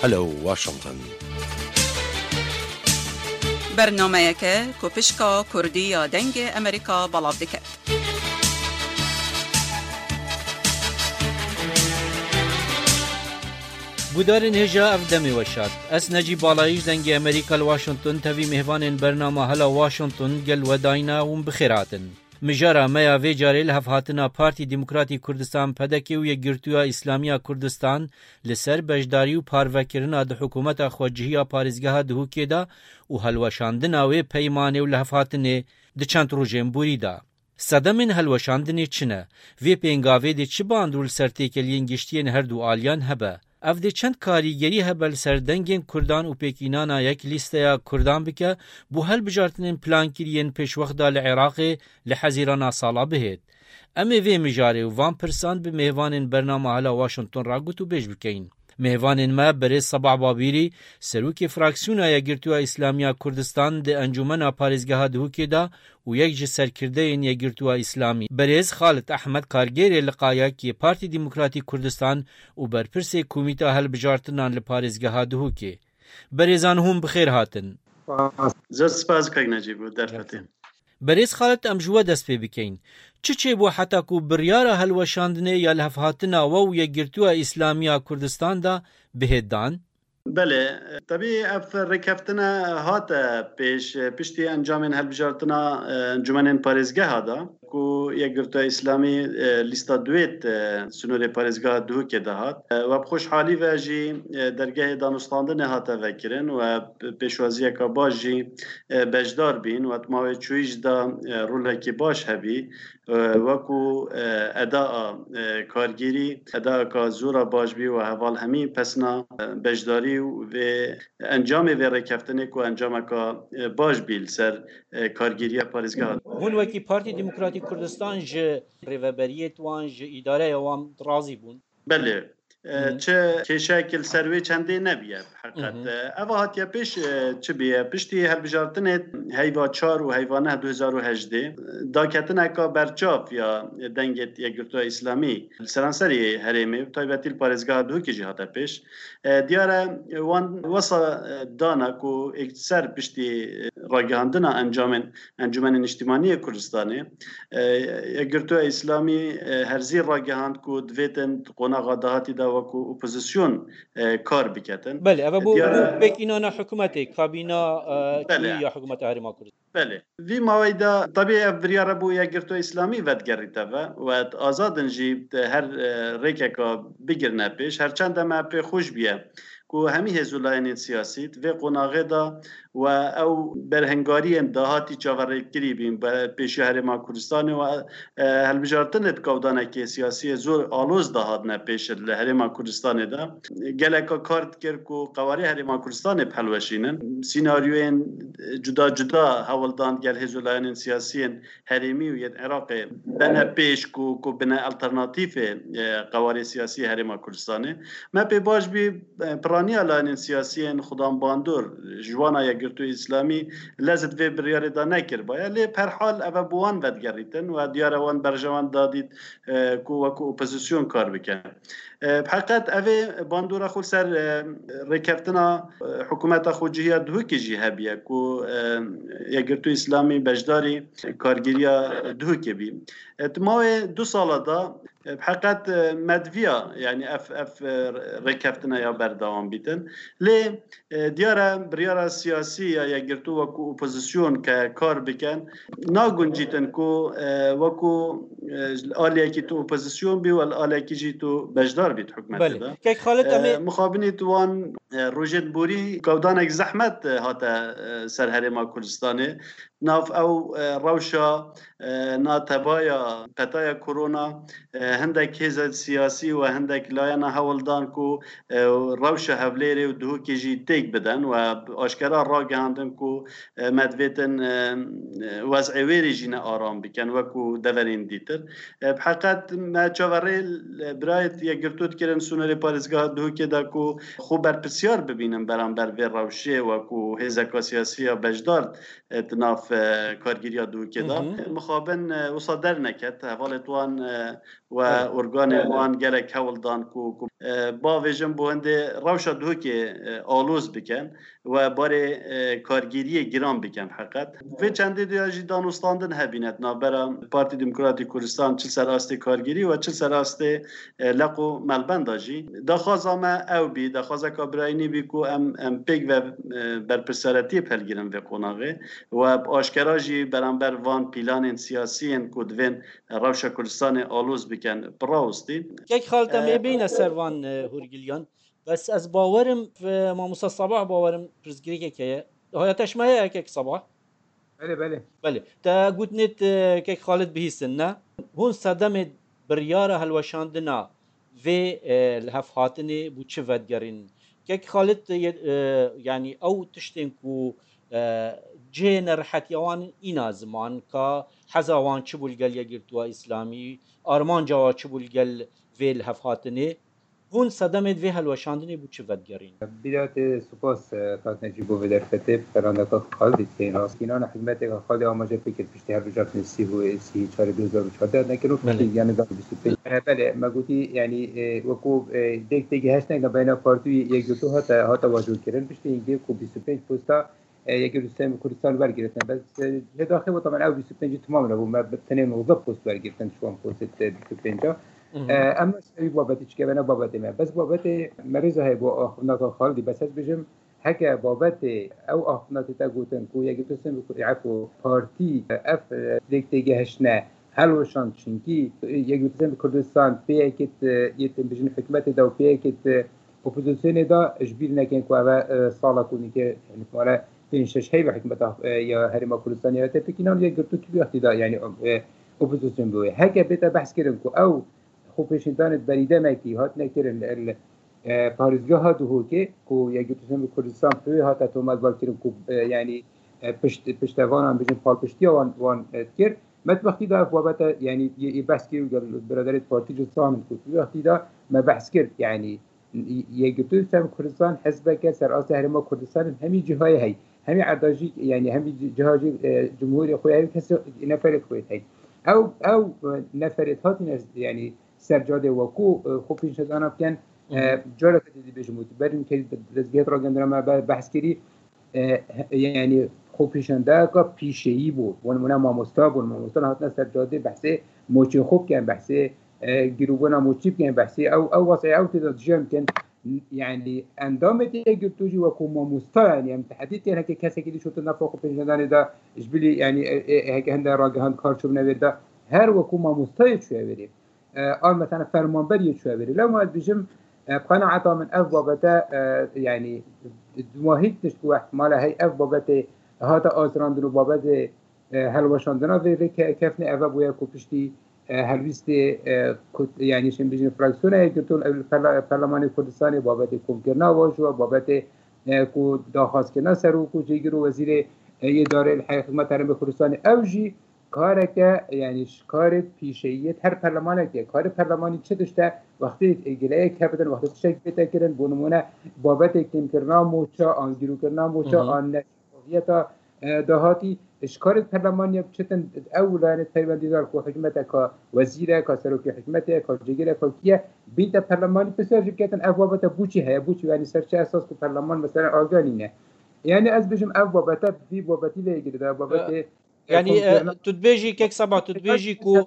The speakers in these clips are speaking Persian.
ئەلە واشنگتن. بەرنامەیەکە کۆپشکا کوردی یا دەنگی ئەمریکا بەڵاو دەکات. بودارên hêja ev demê weşat. Ez necî balayî dengê Amerîka li Washington tevî mêhvanên bernama hela Washington gel wedayîna hûn bi xêr hatin. Mijara meya vê carê li hevhatina Partî Demokratîk Kurdistan pedekê û Yekgirtiya İslamiya Kurdistan li ser beşdarî û parvekirina di hikûmeta xwecihîya parêzgeha Duhokê da û helweşandina wê peymanê û li hevhatinê di çend rojên borî da. Sedemên helweşandinê çi ne? Vê pêngavê dê çi bandû li ser têkeliyên giştiyên her du aliyan hebe? Ev dê çend karîgerî hebe li ser dengên Kurdan û pêkînana yek lîsteya Kurdan bike bû helbijartinên plankiriyên pêşwexda li Iraqê li hezîrana sala bihêt. Em ê vê mijarê û van pirsan bi mêhvanên bernama hala Washington ra gut û bêj bikeyin. Mêhvanên me berê Sabah Babîrî, serokê fraksiyona Yekgirtiya İslamiya Kurdistan di encûmena parêzgeha Duhokê da û yek ji serkirdeyên Yekgirtiya İslamî Berêz Xalit Ehmed kargerê liqayekî Partî Demokratîk Kurdistan û berpirsê Komîta Helbijartinan li parêzgeha Duhokê. Berêzan hûn bi xêr hatin. Zor spas kek Necîb û derfetê. Berêz Xalit em ji we dest pê bikeyin. Çi çêbû heta ku biryara helweşandinê ya li hevhatina we û Yekgirtiya İslamiya Kurdistan da bihêt dan? Belê, tevî ev rêkeftina hate piştî encamên helbijartina encûmenên parêzgeha da ku Yekgirtiya İslamî lîsta duêt sunûrê parêzgeha Duhokê de hat. We bi xweşhalî ve jî dergehê danûstandinê hate vekirin û pêşwaziyeka baş jî bejdar bîn û mavê çûyî jî da rolekî baş hebî wekû edaa kargîrî, edaaka zora baş bî û heval hemî pesna bejdarî û vê encamê vê rêkeftinê ku encameka baş bî li ser kargîriya parêzgeha. Hûn wekî Partî Demokratîk Kurdistan ji rêveberiyê wan ji îdareya wan razî bûn. Belê. Çi kêşekil ser wê çendê nebiye heqet. Ev hatiye pêş çi bîye? Piştî helbijartinê heyva 4 û heyva 9 2018 daketineka berçav ya dengê Yekgirtiya İslamî li seranserê herêmê taybetî li parêzgeha Duhokê jî hate pêş. Diyar e wan wesa dana ku ser piştî ragihandina encûmenên niştimaniyê Kurdistanê Yekgirtiya İslamî herzî ragihand ku divêtin qonaxa dahatî da wekû opozisyon kar biketin. Belê, ev bû pêkînana hikûmetê, kabîna ya hikûmeta Herêma Kurdistan. Belê. Vî mavê da tabii ev biryara bû Yekgirtiya İslamî vedgerîteve û azadin jî her rêkeka bigirine pêş herçend em pê xweş biye ku hemî hêzûlayên siyasî vê qonaxê da و او برهنگاریên dahatî çaverêkirî bîn pêşî Herêma Kurdistanê û helbijartinê kewdanekê siyasî zor aloz da hatine pêş li Herêma Kurdistanê de geleka kar dikir ku qewarê Herêma Kurdistanê helweşînin sînaryoyên cuda cuda hewildan gel hêzûlayên siyasîyên herêmî û yên Iraqê bene pêş ku bine alternatîfê qewarê siyasî Herêma Kurdistanê me pê baş bî piraniya layên siyasîyên xudan bandur ji wana Yekgirtiya İslamî lezit vê biryarê da nekir baye lê per hal ev bi wan vedgerîtin û diyara wan berjewan dadît ku wekû opozisyon kar bikin. Heqet evê bandora xwe ser rêkeftina hikûmeta xwecihîya Duhokê jî hebiye ku Yekgirtiya İslamî beşdarî kargiriya Duhokê bî. Mavê 2 sala da heqet medviya yani ev rêkeftina ya berdewam bîtin lê diyara biryara siyasî ya Yekgirtî wekû opozisyon ke kar bikin naguncîtin ku wekû aliyekî tu opozisyon bî û aliyekî jî tu bejdar bî hikûmetê de muxabinî tu wan rojên borî kewdanek zehmet hate ser Herêma Kurdistanê nav ew rewşa natebaya qetaya korona hindek hêzên siyasî û hindek layena hewildan ku rewşa hevlêrê û Duhokê jî têk bidin û aşkera ragihandin ku me divêtin wezê wêrê jî ne aram bikin wekû deverên dîtir. Heqet me çaverê birayê Yekgirtî dikirin sunûrê parêzgeha Duhokê de ku xwe berpirsiyar bibînin beramber vê rewşê wekû hêzeka siyasî ya bejdar di nav ناف کارگیری دو که دا مخابن وصادر نکت حوالت وان و ارگان وان گلک هول دان کو با ویژن بونده روشا دو که آلوز بکن و باره کارگیری گرام بکن فقط و چنده دیاجی دانستاندن هبینت نابرا پارتی دموکراتی کردستان 40 سال است کارگیری و 40 سال است لقو ملبند داجی دخوازا ما او بی دخوازا کابراینی بی کو ام پیگ و برپرسارتی پلگیرن و قناغه و آشکراجی برانبر وان پیلان سیاسی ان کدوین روشا کردستان آلوز بکن براوستی یک خالتا می بین سروان هورگلیان بس از باورم ما موسى صباح باورم پرزگری که هایتش ما یک صباح بله تا گوتنت که خالد بهیسن نه هون صدم بریار هلوشاندنا و الهفاتنی بو چه ودگرین که خالد یعنی او تشتین کو جنر حتیوان اینا زمان که حزاوان چه بولگل یگرتوا اسلامی آرمان جوا چه بولگل و الهفاتنی هون صدمت و هلوشاندنی بو چه ودگرین بداية سپاس کات نجیب و درفته فرانده خالد که اینان حکمت که خالد آماجه فکر پیشتی هر رجات نسی و سی 4 2014 نکنو یعنی دار 25 بله مگوتی یعنی وکو دیگه هست نه بین پارتی یک دو هاتا واجد کردن پیشتی اینکه کو 25 پستا یک روستم کردستان برگرفتن بس داخل و طبعا او 25 تمام رو ما بتنین موظف پست برگرفتن شوان پست 25 اما سوی بابتی چه که بابتی ما بس بابتی مریض های با آخونات خالدی بس از بجم هک بابتی او آخونات تا گوتن کو یکی تو سم بکوی عفو پارتی اف دیگه هشنه هلوشان چنکی یکی تو سم کردستان پیکت یتیم بجن حکمت دا و پیکت اپوزیسیون دا اجبیر نکن کو او سالا کنی که مالا پنجش هی به حکمت یا هرما کردستان یا تپکینان یک گرتو کی بیاختی دا یعنی اپوزیسیون بوی هک بیتا بحث کردن کو او خوبشیدانت بریده مکی هات نکرن پارزگاه ها دو که کو یکی توسم کردستان پوی هات اتومات بالکرن کو یعنی پشتوان هم بجن پال پشتی وان کر مت وقتی دا بابت یعنی یه بحث کرد برادرت پارتی جسامن کو وقتی دا ما بحث کرد یعنی یکی توسم کردستان حزب که سر آس هرما کردستان همین جاهای هی همین عداجی یعنی همین جاهای جمهوری خویی کسی نفرت خویی هی او نفرت هات یعنی سرجاده وکو خوب پیش دانم کن جالب دیدی بجمود بریم که دستگاه را گندرم بحث کردی یعنی خوب پیشنده که پیشه‌ای بود ون ماموستا بود ماموستا هات سرجاده بحث موچی خوب کن بحث گروبنا موچی کن بحث او واسه او تداد جم کن یعنی اندام دیگه توجی وکو ماموستا یعنی هم تحدید کن که کسی که شد نفع خوب پیشنده دا اجبلی یعنی هک هنده راگهان کار شو بنویده هر وکو ماموستای چوه بریم آن مثلا فرمانبری چوه بری لما بجم قناعتا من اف بابتا يعني دماهيت تشكو احتمال هاي اف بابتا هاتا آزراندن و بابت هلوشاندنا في كيفنا اف بويا كوبشتي هلويستي يعني شن بيجن فراكسيون كتون البرلمان كردستان بابت كومكرنا واجو بابت كو داخواست كنا سرو كو جيگرو وزير اداره الحكومه ترم كردستان اوجي کارکه یعنی کار پیشه‌ای هر پارلمانی که کار پارلمانی چه داشته وقتی اجرای کردن وقتی چک پیدا کردن بونمونه بابت کم کردن موچا آنگیرو کردن موچا آن نشریتا دهاتی اشکار پارلمانی چتن اولان پیوندی دار کو حکومت کا وزیر کا سروک حکومت کا جگیر کا کیه بیت پارلمانی پسر کردن بابت بوچی هه بوچی یعنی سر چه اساس کو پارلمان مثلا آگانی نه یعنی از بجم بابت بی بابتی لگیره بابت يعني تدبيجي كيك سبعة تدبيجي كو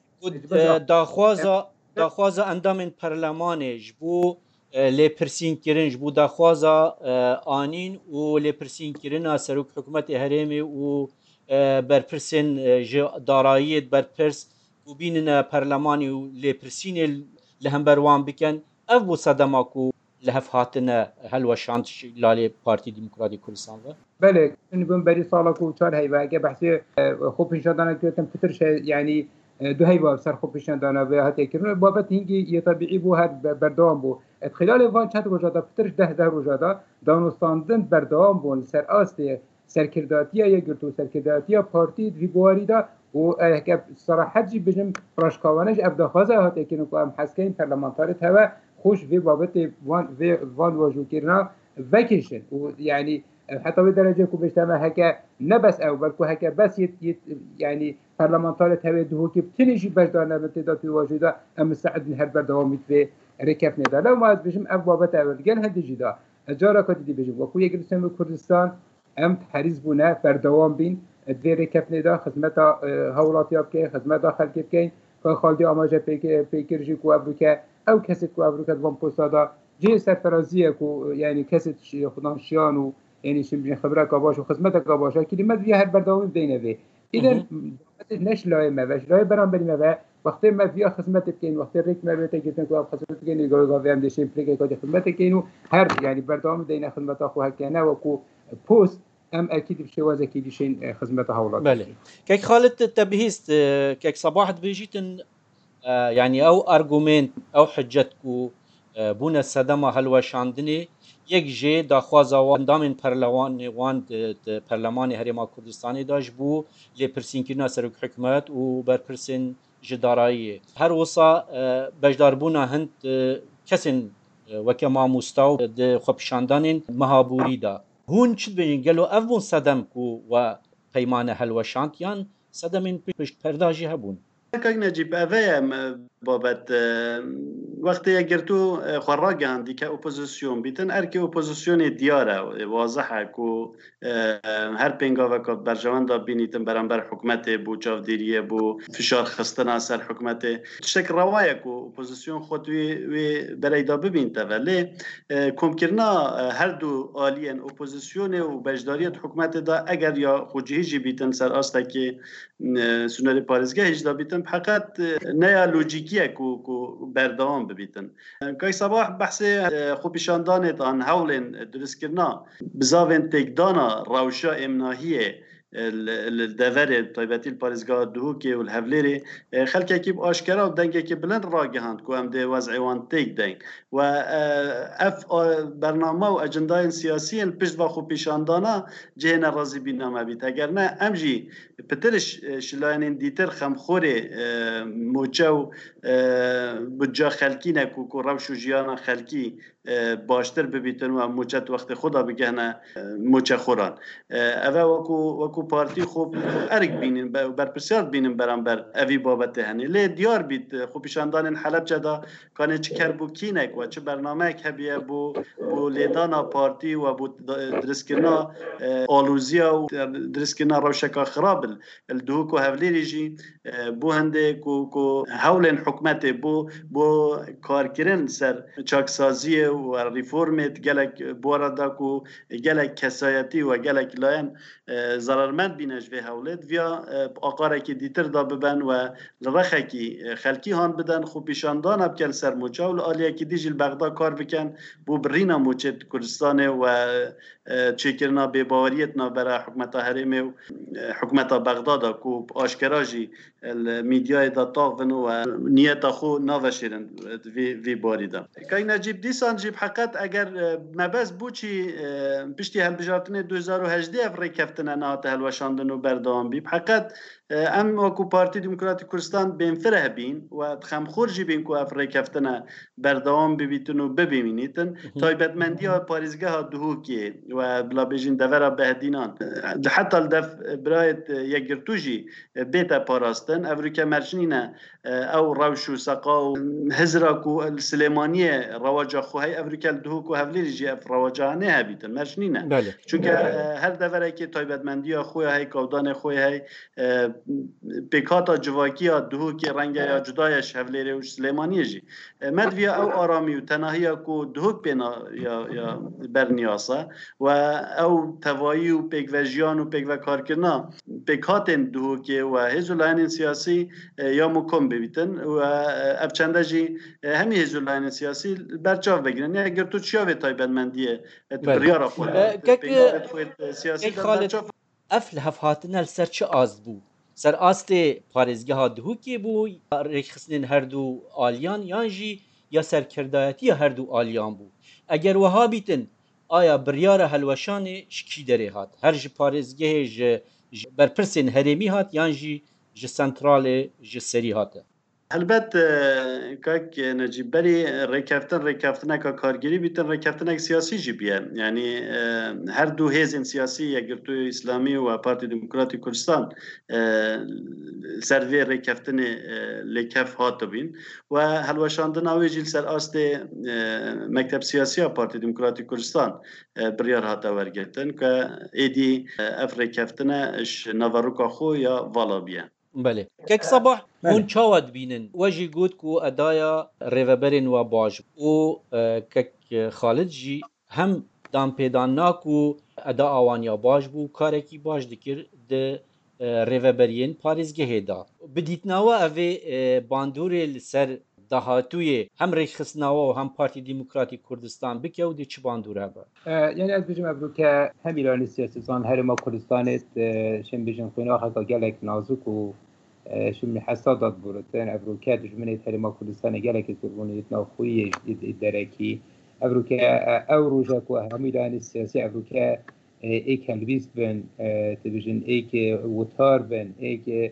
داخوازا اندام برلماني جبو لي برسين كيرن جبو داخوازا آنين و لي برسين كيرن سروك حكومة هرمي و برپرسين داراییت برپرس و بیننا برلماني و لي برسين لهمبروان بكن اف بو صدماكو لهف هاتنا هلوشانت لالي بارتي ديمقراطي كردستان بله نبون بری سالا کو چار هی و اگه بحثی خوب پیشاندانه کردن پترش یعنی دو هی باب سر خوب پیشاندانه و هاتی کردن بابت هنگی یه طبیعی بو هر بردام بو خلال وان چند روزادا پترش ده روزادا دانستاندن بردام بون سر آسته سرکرداتیه یا گرتو سرکرداتیه پارتی وی بواریدا و اگه صراحت جی بجم راشکاوانش ابداخوازه هاتی کردن که هم حسکین پرلمانتاریت هوا خوش وی بابت وان واجو کردن وکیشن و یعنی حتی به درجه که بیشتر هک نه بس او بلکه هک بس یعنی پارلمانتار تهوی دو که بتنیجی بجدار نبته دا توی واجدا ام سعد هر بردوامیت به رکف ندا لو ما از بجم اف بابت اول گل هندی جدا جارا کتی دی بجم وکو یک رسم کردستان ام تحریز بونه بردوام بین دوی رکف ندا خدمت هولاتی اب که خدمت خلقی بکن که خالدی آماجه پیکرجی کو ابروکه او کسی کو ابروکه دوام پوسادا جه سرفرازیه کو یعنی کسی خودان شیانو یعنی شمجین خبره کاباش و خدمت کاباش کلمت وی هر بردوام بینه وی ایدن نش لای موش لای برام بریم و وقتی ما ویا خدمت بکن وقتی ریک ما بیت گفتن که خدمت بکن گاوی هم داشتیم پلیک که خدمت کنیم هر یعنی بردوام دین خدمت خو کنه و کو پست ام اكيد بشواز اكيد شيء خدمه هولات بله كيك خالد تبهيست كيك صباح بيجيتن يعني او ارغومنت او حجتكو بونا صدما هلوشاندني یک جه داخوازا واندامن پرلمان هرما کردستانی داش بو لپرسینکینا سرک حکمت و برپرسین جدارایی هر وصا بجداربونا هند کسین وکما مستاو د خبشاندانین مهابوری دا هون چد بین گلو افون صدم کو و پیمان هلوشاند یان صدمین پشت پرداجی هبون کاک نجیب اوه بابت وقتی اگر تو خراجه هندی که اپوزیسیون بیتن ارکی اپوزیسیون دیاره واضحه که هر پنگا وقت برجوان دا بینیتن برانبر حکومت بو چاودیریه بو فشار خستن اثر حکومت تشک روایه که اپوزیسیون خود وی برای دا ببینته ولی کم کرنا هر دو آلین اپوزیسیون و بجداریت حکومت دا اگر یا خوجهیجی بیتن سر آسته که سنوری پارزگاه هجدا بیتن فقط نه لوجیکیه که بردوام ببیتن که صباح بحث خوبیشاندانت آن حول درست کرنا بزاوین تکدانا روشا امناهیه الدفر طيباتي البارزگاه دوكي والهفليري خلك كيب اشكرا ودنگه كي بلند راجهاند كو ام دي وضع وان تيك دين و اف برنامه و اجندای سیاسی پشت و خو پیشاندانا جهن رازی بینامه بیت اگر نه امجی پترش شلاین دیتر خمخوره موچو بجا خلکی نکو کو روش و جیانا خلکی باشتر ببیتن و موچت وقت خدا بگهنه موچه خوران اوه وکو پارتی خوب ارگ بینین برپرسیار بینین برانبر اوی بابت هنی لی دیار بیت خوب پیشاندان حلب جدا کانه چه کربو کینک و چه برنامه که بیه بو لیدانا پارتی و بو درسکرنا آلوزیا و درسکرنا روشکا خراب الدهوک و هفلیری جی بو هنده کو حول حکمت بو کارکرن سر چاکسازی و ریفورمت گلک بواردا کو گلک کسایتی و گلک لاین ضررمند بینش به حولت ویا آقاره که دیتر دا ببن و لرخه که خلکی هان بدن خوب پیشاندان اب کل سر موچه و آلیه که دیجل بغدا کار بکن بو برینا موچه کردستانه و چیکرنا به باوریتنا برای حکمت حرمه و حکمت بغدادا کو آشکراجی میدیای دا تاغن و نیت خو نوشیرن وی باری دا که نجیب دیسان جیب حقیقت اگر مبز بوچی پشتی هلبجارتن 2018 افره کفتن نهات هلوشاندن و بردام بی حقیقت ام وکو پارتی دموکراتی کردستان بین فره بین و خمخور جی بین کو افره کفتن بردام ببیتن و ببینیتن تایبتمندی ها پاریزگاه ها دهوکی و بلا بیجین دورا بهدینان حتی الدف برایت یگرتوجی بیتا پاراستن افریکا مرچنینه او روشو سقا و هزراکو السلیمانیه رواجا خوهی افریکا الدهوکو هفلیری جی اف رواجا نه هبیتن مرچنینه چونکه هر دورا که تایبتمندی ها خوی های کودان خوی های پیکاتا جواکی ها دهوکی رنگ یا جدایش هفلیری و سلیمانیه جی مدویا او آرامی و تناهی کو دهوک بینا یا برنیاسه و او توایی و پیک و جیان و پیک و کارکرنا پیکات دهوکی و هزولاین سیاسی یا مکم ببیتن و افچنده جی همی هزولاین سیاسی برچاو بگیرن یا اگر تو چیا به تایبتمندیه بریارا خود سیاسی برچاو افل هفهاتن سر چه آز بو سر آست پارزگاه دهوکی بو رخصنین هر دو آلیان یانجی یا سرکردایتی هر دو آلیان بو اگر وها بیتن آیا بریار هلوشان شکی داره هات هر جی پارزگاه جی برپرسین هرمی هات یانجی جی سنترال جی سری هاته البته که نجیب بری ریکفتن که کارگیری بیتن ریکفتن سیاسی جی بیه یعنی هر دو حزب سیاسی یکگرتو اسلامی و پارتی دموکراتی کردستان سروی ریکفتن لیکف هات بین و هلوشاندن آویجیل سر آست مکتب سیاسی پارتی دموکراتی کردستان بریار هات ورگتن که ایدی اف ریکفتن نواروکا خو یا والا بیه. بله کک صباح هون چاود بینن وجی گوت کو ادایا ریوبرین و باج و کک خالد جی هم دام پیدان ناکو ادا آوانیا باج بو کارکی باج دکر د ریوبرین پاریزگه دا بدیتناوا اوی باندور سر دهاتوی هم ریخسناوا و هم پارتی دموکراتی کردستان بکه و دی چه باندوره با یعنی از بجم ابرو که هم ایرانی سیاستان هر ما کردستانت شم بجم خوینا حقا گلک نازک و شم حسادات بورتن ابرو که دجمنت هر ما کردستان گلک سرونیت ناخویی درکی ابرو که او روزا کو هم ایرانی سیاسی ابرو که ایک هلویز بن تبجن ایک وطار بن ایک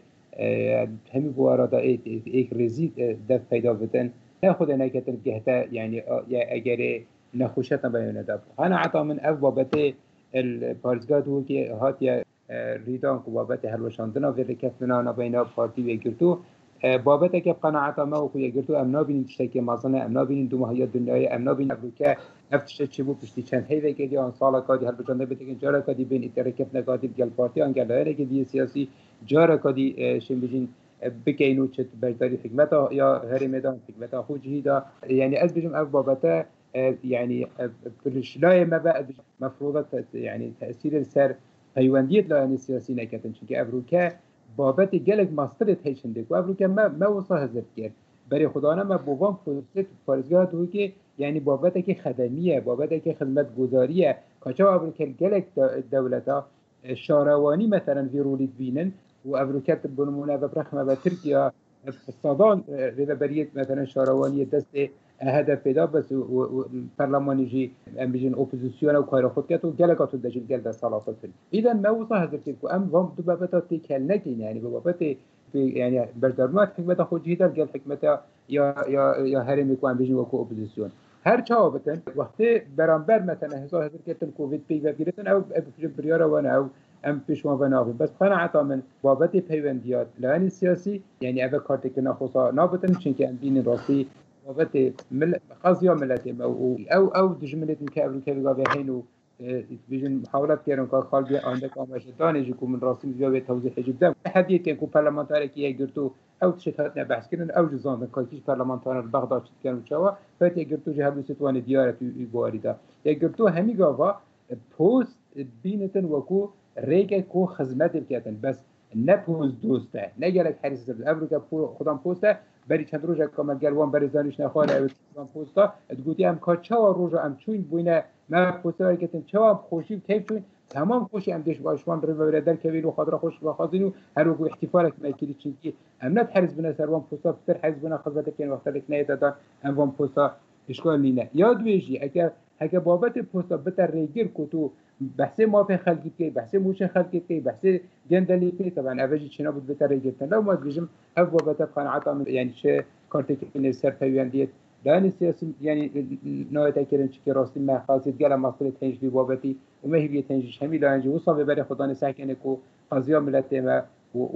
همی بوارا دا ایک رزید دفت پیدا بدن نه خود نکتن گهتا یعنی اگر نخوشتنا بیانه دا انا عطا من اف بابت الپارزگاه هو که هات یا ریدان کو بابت هلوشاندنا و رکفتنا نبینا پارتی و گرتو بابت که قناعتا ما و خوی گرتو امنا بینین تشتکی مازنه امنا بینین دو ماهیات دنیای امنا بینین ابرو که افتشت چه بو پشتی چند هیوه که دی آن سالا کادی هلوشانده بتکن جارا کادی بین اترکفنا کادی بگل پارتی آنگلایره که دی سیاسی جارا کادی شم بجین بکینو چت برداری حکمتا یا هری میدان حکمتا خود جهیدا یعنی از بجم اف بابتا يعني بالشلاية ما بقى مفروضة يعني تأثير السر هيواندية لأن السياسيين كتن شكل أفروكا بابت جالك ماسترت هيشندك وأفروكا ما وصل هذا الكير بري خدانا ما بوفان فرصت فارزگاه تو که يعني بابتك خدمية بابتك خدمت گذارية كاشا أفروكا جالك دولتا شارواني مثلا في روليت بينن وأفروكا بنمونا ببرخمة بتركيا الصادان ريبريت مثلا شارواني دست هدف پیدا بس و پارلمانی جی ام بیجن اپوزیسیون و کار خود کرد و گلگاتو داشت گل در سالات فیلم ایدن موضوع حضرت کو ام وام دو بابت تکل نکین یعنی بابت یعنی بردارمات حکمت خود جیدر گل حکمت یا هرمی کو ام بیجن و کو اپوزیسیون هر چا بتن وقتی برانبر مثلا حساب حضرت کتن کووید پی و گرفتن او بریاره و او ام پیشوان و ناقی بس قناعتا من بابت پیوندیات لانی سیاسی یعنی او کارت که نخوصا نابتن چون که ام بین راستی بابت قضية ملتهم أو دجمنت كابل كابل هينو بيجن محاولات كيرن كخالد عندك أماشة داني يجيكم من راسين جواب توضيح جدا حديث كان كو برلمانتاري كي يقدرتو أو تشتهاتنا بحث كرن أو جزان كايش برلمانتار بغداد كانوا شوا فات يقدرتو جهبلو ستوان ديارة يبواردا يقدرتو همي جافا بوست بينتن وكو ريكا كو خدمات الكاتن بس نبوز دوسته نجارك حريص الأفريقيا خدام بوسته بری چند روزه کامل گلوان بری زنش نخواله اوتیان پوستا ادگوتی هم که چه روزه هم چون بوینه ما پوستا هایی کتن چه هم خوشی کیف چون تمام خوشی هم دش باشوان رو بردن کویل و خاطر خوش و خازینو هر وقت احتفالك ما کلی چنکی هم نت حرز بنا سروان پوستا بتر حرز بنا خدمت کن وقت لک نیت دادن هم وان پوستا اشکال نینه یاد ویجی اگر بابت پوستا بتر ریگیر کتو بحث ما في خلقي كي بحث موش خلقي كي بحث جندلي كي طبعا أفجي شنا بود بتري جدا لو ما تجيم أبو بتبقى عطا يعني شيء كارتك إن السر فيوانديت لأن السياسة يعني نوع تكرن شكل راستي ما خاصيت جل مصر تنج في بابتي وما هي بيتنجش همي لأن وصل ببري خدان ساكنكو قضية ملتما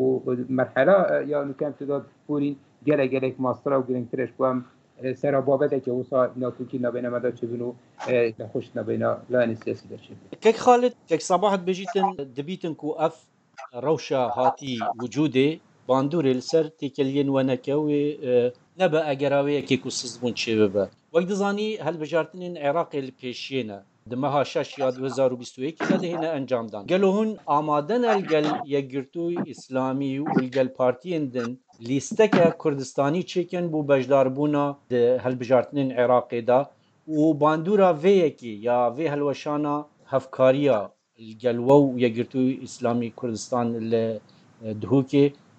ومرحلة يا نكمل تداد بورين جلك مصر وجلك ترش قام سر بابته که وصا ناکوکی نبینا مدار چبینو خوش نبینا لان سیاسی داشته كيك خالد كيك صباحت بجيتن دبيتن كو اف روشا هاتي وجودي باندوري السر تيكلين ونكوي نبا اجراوي كيكو سزبون شبابا وقت زاني هل بجارتنين عراقي البيشينا دمها شاش ياد 2021 كده هنا انجام دان قالوا هون آمادن القل يقرتوي اسلامي والقل بارتين دن لیستکه کردستانی چیکن بو بجدار بونا هل بجارتنین عراقی دا و باندورا وی کی یا وی هلوشانا هفکاریا الجلوو یگرتو اسلامی کردستان دهوکی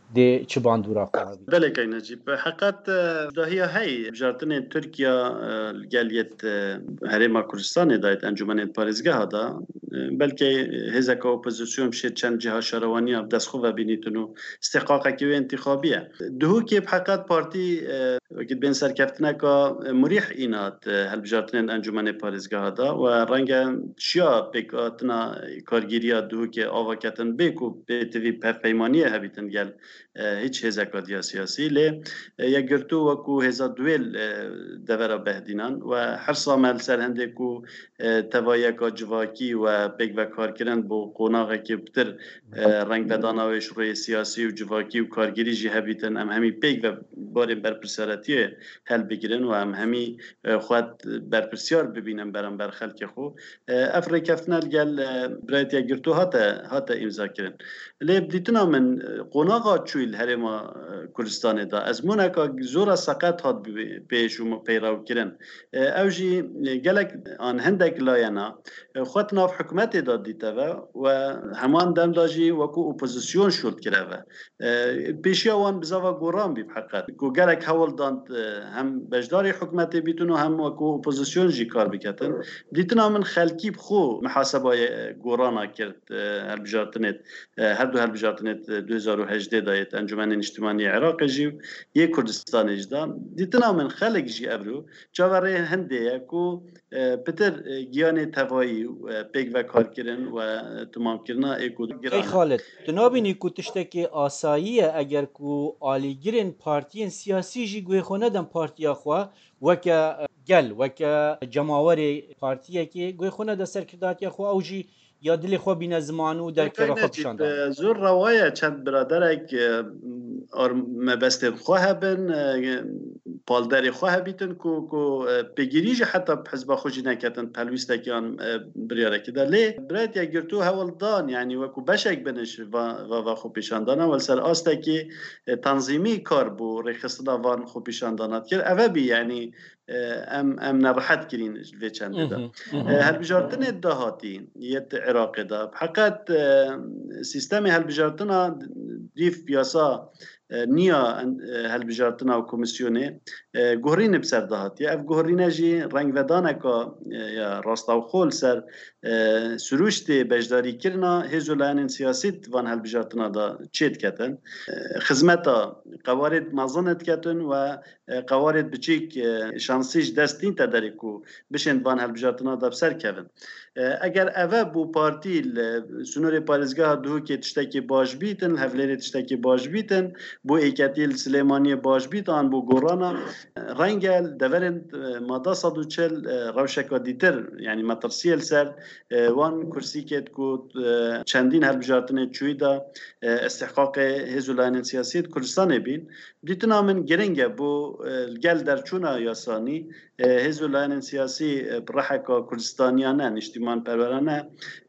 دي چه باندورا خواهی بله که نجیب حقیقت داهی هی بجارتن ترکیا گلیت هرما کردستان دایت انجمن پارێزگا دا بلکه هزک اپوزیسیون شد چند جهه شروانی دستخو و بینیتون و استحقاق که انتخابیه دهو که حقیقت پارتی وقت بین سرکفتنه که مریح اینات هل بجارتن انجمن پارێزگا دا و رنگ شیا بکاتنا کارگیری دهو که آواکتن بکو به تیوی پیمانیه هبیتن گل هیچ هزکاتیا سیاسی لی یک گرتو وکو هزا دویل دورا بهدینان و هر سامل سر هنده کو توایه که جواکی و بگ و کار کرن بو قوناغه که بتر رنگ بداناوش روی سیاسی و جواکی و کارگیری جی هبیتن هم همی بگ و باریم برپرسیارتی هل بگیرن و هم همی خود برپرسیار ببینن برام بر خلق خو افریکفتنال گل برایت یک گرتو هاتا امضا کرن لی بدیتنا من قوناغه چویل هرما کردستان دا از مونکا زورا سقط هات پیش و پیراو کرن اوجی گلک آن هندک لاینا خود ناف حکومت داد دیتا و همان دم داجی وکو اپوزیسیون شد کرده و پیشیا وان بزاوا گوران بی حقیقت کو گلک حول داند هم بجداری حکومت بیتون و هم وکو اپوزیسیون جی کار بکتن دیتنا من خلکی بخو محاسبای گورانا کرد هر دو هلبجارتنت 2018 دایت انجمن اجتماعی عراق جی یک کردستان اجدا دیتنا من خلق جی ابرو چاوره هنده کو پتر گیان توایی پیگ و کار کردن و تمام کردن ایکو ای خالد تو نابینی کو تشتکی آساییه اگر کو آلیگیرین پارتیین سیاسی جی گوی خونه دن پارتیا خواه وکا گل وکا جماوری پارتیه که گوی خونه دا سرکرداتیا خواه او جی یا دلی خو بین زمانو در که رخ بشاندن زور روایه چند برادرک مبست خواه بن پالداری خواه بیتن کو بگیریج حتی حزب خوشی نکتن پلویسته که آن بریاره که لی برایت یا گرتو هول دان یعنی وکو بشک بنش و خو پیشاندانه ول سر آسته که تنظیمی کار بو ریخستنا وان خو پیشاندانات کرد اوه بی یعنی ام نراحت کرین وی چنده دا هل بجارتن دهاتی یت عراق دا حقیقت سیستم هل بجارتنا دیف بیاسا نیا هل بجارتنا و کمیسیونه گهرین بسر دهاتی اف گهرینه جی رنگ ودانه که یا راستا و خول سر سروشت بجداری کرنا هزولان سیاست وان هل بجارتنا دا چید کتن خدمتا قوارد مازنت کتن و قوارد بچیک شانسیش دستین تداری کو بشن وان هل بجارتنا دا بسر کتن اگر اوه بو پارتی سنور پارێزگا دو که تشتکی باش بیتن هفلیر تشتکی باش بیتن بو ایکتیل سلیمانی باش بیتن بو گورانا رنگل دورند مادا 140 روشکا دیتر یعنی مترسیل سر وان کرسی کت کو چندین هر بجارتن چوی دا استحقاق هزولان سیاسی کردستان بین دیتنا من گرنگه بو گل در چونا یاسانی هزولان سیاسی برحکا کردستانیانه نشتیمان پرورانه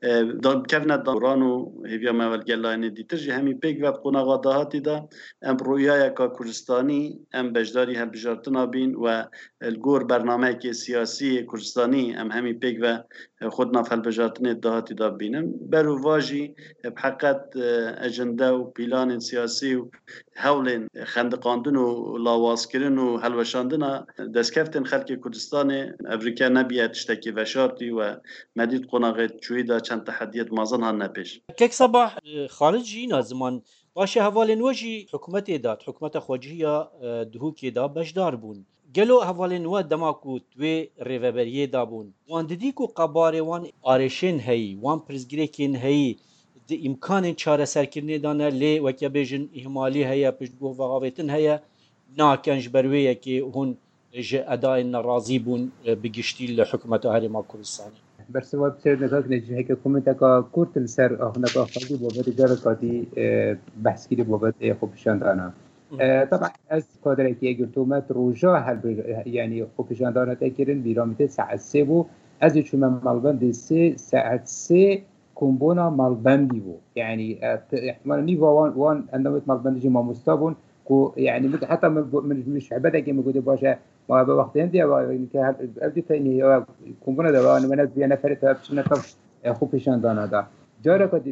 کفنت دورانو هیویا مول گلایانی دیتر جه همی پیگ و قناغا دهاتی دا ام رویای که کردستانی ام بجداری هم بجارتنا بین و الگور برنامه که سیاسی کردستانی ام همی پیگ و خودنا فل بجارتنی دهاتی دا بینم برو واجی بحقیقت اجنده و پیلان سیاسی و حول خندقاندن و لاواز کردن و حلوشاندن دستکفتن خلق کردستان افریقا نبیت تشتکی وشارتی و مدید قناغت چوی دا چند تحدیت مازن ها نپیش کک صباح خالد جینا زمان باشه حوالین وجی حکومت داد حکومت خوجی یا دهوکی دا بشدار بون گلو حوالین و دماکو توی ریوبریه دا بون وان دیدی کو قباره وان آرشین هی وان پرزگریکین هی دی امکان چاره سرکرنی دانه لی وکیا بیجن احمالی هیا پشت بو وغاویتن هیا ناکنج برویه که هون ادای نرازی بون بگشتی لحکومت هرما کردستانی برسواب سر نگاه نجیه که کومنتا که کورتل سر آخنک آخری بابت جرکاتی بحث کردی بابت خوبشاندانا طبعا از کادر که گرتومت روجا یعنی خوبشاندانا تکرن بیرامت ساعت 3 بو از چون مالبند 3 ساعت 3 كومبونا مالبندي بو يعني احتمال ني وان عندما مالبندي ما مستابون كو يعني حتى من مش عباده كما قلت باشا ما بوقتين دي ابدي ثاني كومبونا ده انا ناس بينا فرت بشنا طب خوبشان دانا دا جاره قدي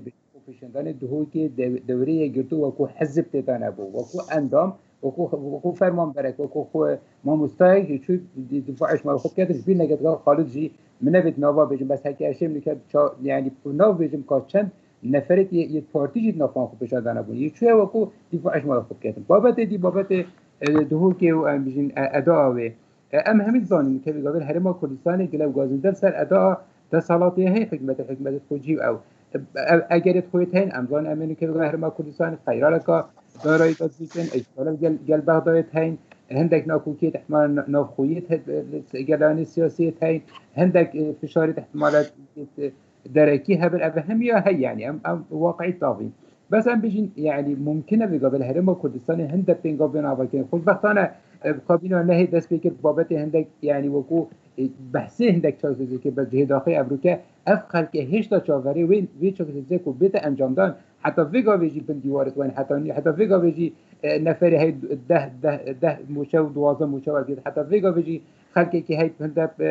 پیشندان دهو که دوره گرتو وکو حزب تیتا نبو وکو اندام وکو فرمان برک وکو خو ما مستای چو دفاعش ما خوب کردش بین نگد خالد جی منه بید نوا بجم بس هکی اشیم نکرد یعنی نوا بجم که چند نفرت یه پارتی جید نفان خوب پیشندان نبون یه چوه وکو دفاعش ما خوب کردم بابت دهو که و بجین ادا آوه ام همین زانیم که بگاور هرما کردستان گلو گازندر سر ادا دسالاتی هی حکمت خوجی او اگر خویت هین امزان امینو که بگاور هرما کردستان خیراله که دارایی داد بیتن اشتغال گل بغدایت هین هندک ناکوکیت احتمال نافخویت گلانی سیاسیت هین هندک فشارت احتمالات درکی هبل او همیا هی يعني ام واقعي طاغي بس ام بيجين يعني ممكنه بقابل هرم كردستان هند بين عواكين خوشبختانه کابینا نه دست بکر بابت هندک یعنی وکو بحثی هندک چازه که به داخل امریکا اف خلق هشتا چاوری وی چازه کو بیت انجام دان حتی ویگا ویجی بن دیوارت وین حتی ویگا ویجی نفر هی ده موشه و 12 موشه ورگید حتی ویگا ویجی خلقی که هی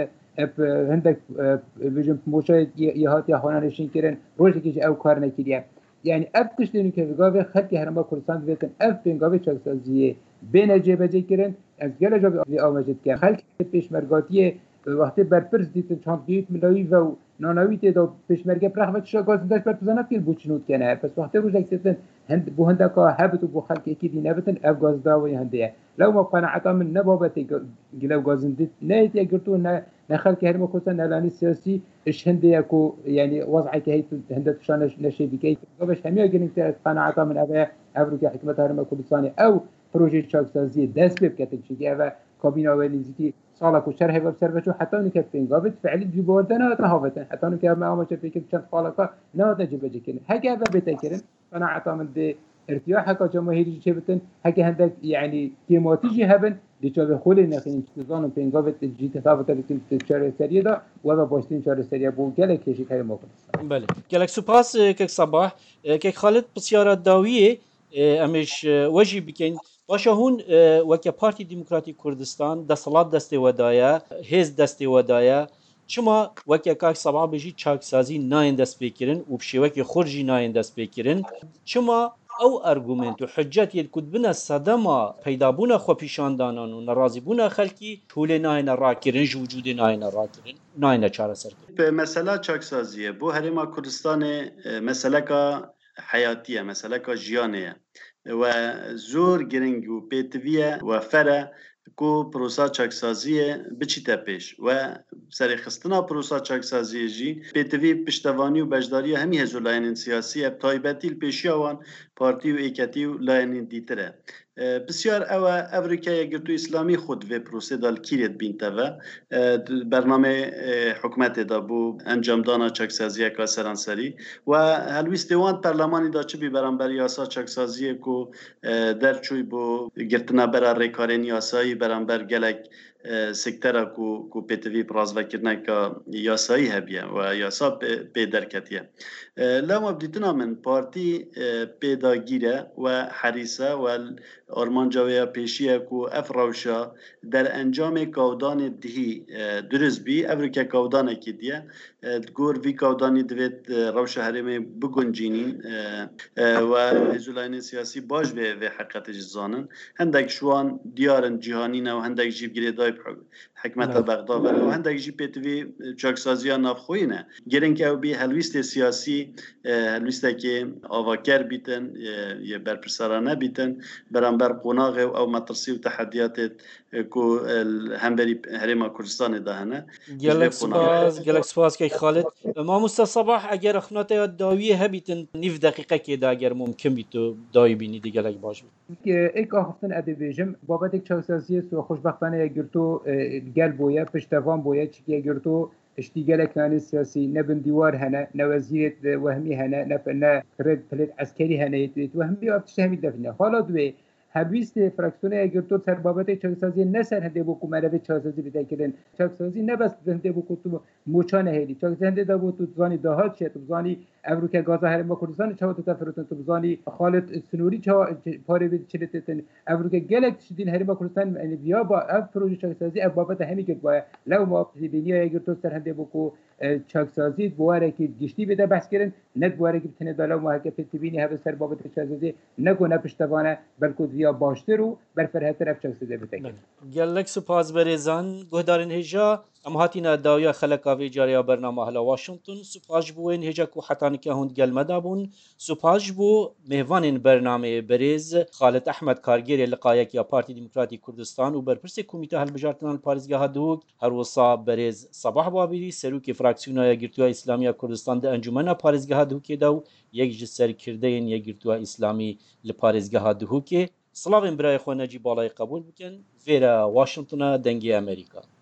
هندک ویجن موشه یهات یا خانه نشین کردن روزی که او کار نکردیم یعنی اف تشتینی که ویگا خلقی هرما کردستان بیتن اف بنگاوی چازه بین جبهه کردن از گله جبهه آموزش که خلق پیشمرگاتی وقتی برپرس دیدن چند بیت ملایی و نانویت دو پیشمرگه پرخوت شاگاز داشت برپرسانات که بوچنود کنه پس وقتی روز اکسیتن هند بو هنده که هبت و بو خلق کی دی نبتن اف گاز داوی هنده لو ما قناعتا من نبابت گلو گازندید نه تیگرتو نه خلق هر مکوسن نلانی سیاسی اش هنده کو یعنی وضعی که هیت هنده تشان نشی بکی گوش همیا گنین که قناعتا من ابه ابرو حکمت هر مکوسانی او پروژه چاکسازی دست بکتن چیه و کابینا ولیزی سالا کوشر هوا بسرچو حتی اون که فینگابت فعلی جبوردن نه تهاوتن حتی اون که ما چه فکر چند خالقا نه تجربه کردن هگه و بتکرن قناعت من ده ارتياح حكا جماهيري شبتن هكا هندك يعني كيماتيجي هبن دي چاوه خول نخين انتظام بينغاوت جيت ثابت الشهر السريع ده وهذا باشتين شهر السريع بو جلك كيشيت هاي الموقف بله جلك سپاس كك صباح كك خالد بسيارة داوية امش وجي بكين باشا هون وكا بارتي ديمقراطي كردستان دسالات دستي ودايا هز دستي ودايا چما وكا كاك صباح بيجي چاكسازي ناين دست بكرن وبشيوكي خرجي ناين دست بكرن چما او ارگومنت و حجت یکود بنا صدما پیدا بونا خو پیشاندانان و ناراضی بونا خلکی طول ناین راکرن وجود ناین راکرن ناین چاره سر به مسئله چاکسازیه بو هرما کردستان مسئله کا حیاتیه مسئله کا جیانه و زور گرنگ و پیتویه و فره کو پروسا چاکسازیه بچیته پیش و سرخستنا پروسا چاکسازیه جی پیتوی پشتوانی و بجداری همی هزولاین سیاسی ابتایبتی الپیشیوان پارتی و ایکتی و لاین دیتره بسیار امریکا گرتو اسلامی خود و پروسه دال کیرت بینته و برنامه حکومت دا بو انجام دانا چاکسازیه که سرانسری و هلویستوان پرلمانی دا چه بی برانبر یاسا چاکسازیه که در چوی بو گرتنا برا ریکارین یاسایی برانبر گلک سکتره کو پیتوی پرازوه کرنه که یاسایی هبیه و یاسا پی درکتیه لما بدیتنا من پارتی پیداگیره و حریصه و آرمانجاوی پیشیه کو افراوشا در انجام کودان دهی درست بی افریکا کودانه که دیه گور وی کودانی دوید روش حرمه بگنجینین و هزولاین سیاسی باش به حقیقت جزانن هندک شوان دیارن جهانین و هندک جیب گیره دای حکمت بغداد و هندک جیب پیتوی چاکسازی ها نافخوینه گرن که او بی هلویست سیاسی هلویسته که آواکر بیتن یه برپرسرانه بیتن برانبر قناغ او مطرسی و تحدیات کو همبری هرما کردستان دهنه گلک سپاس که خالد ما مصطفى اگر اخنات داویه هبیتن 9 دقیقه که دا اگر ممکن بیتو دایی بینی دی گلک باش ایک آخفتن ادبیجم بابت ایک چاکسازی سو خوشبختانه یگرتو گل بویا پشتوان بویا چی یگرتو اشتغال كان سياسي نبن ديوار هنا نوزير وهمي هنا نفنا رد بلد عسكري هنا وهمي وابتشهمي دفنه حالا دوی هبیست فراکسیونه اگرتو سر بابت چاکسازی نسر هنده بوکو مروه چاکسازی بده کردن چاکسازی نبست هنده بوکو تو موچان هیلی چاکسازی هنده دا بو تو زانی دهات شد تو زانی امروکه گازا هرم کردستان چاوت تفرتن تو بزانی خالد سنوری پاره بید چلتن امروکه گلک شدین هرم کردستان یعنی بیا با اف پروژه چاکسازی اف بابت همین که با لو ما بینیا اگر تو سر هنده بکو چاکسازی بواره که گشتی بده بس کردن ند بواره که تنه دالا ما که پتیبینی هر سر بابت چاکسازی نگو نپشتوانه بلکه زیا باشتر و بر فرهت طرف چاکسازی بتکن گلک سپاس برزان گهدارن هجا ام هاتینا داویا خلق اوی جاریا برنامه هلا واشنطن سپاس بوین هجا کو حتانی که هند گل مدابون سپاس بو مهوان برنامه برز خالد احمد کارگیر لقایک یا پارتی دموکراتی کردستان و برپرس کمیته هلبجارتنان پارێزگاها دوک هەروەسا بەرێز سەباح بابیری سەرروکی فراکسیۆنە یەکگرتووە ئیسلامیە کوردستان دە ئەنجومەنە پارێزگاها دووکێدا و یەک ji سەرکردەیەن یەکگرتووە ئیسلامی لە پارێزگاها دووکێ سڵاوێن برای خۆ نەجی باڵای قبول بکەن فێرە واشنگتنە دەنگی ئەمریکا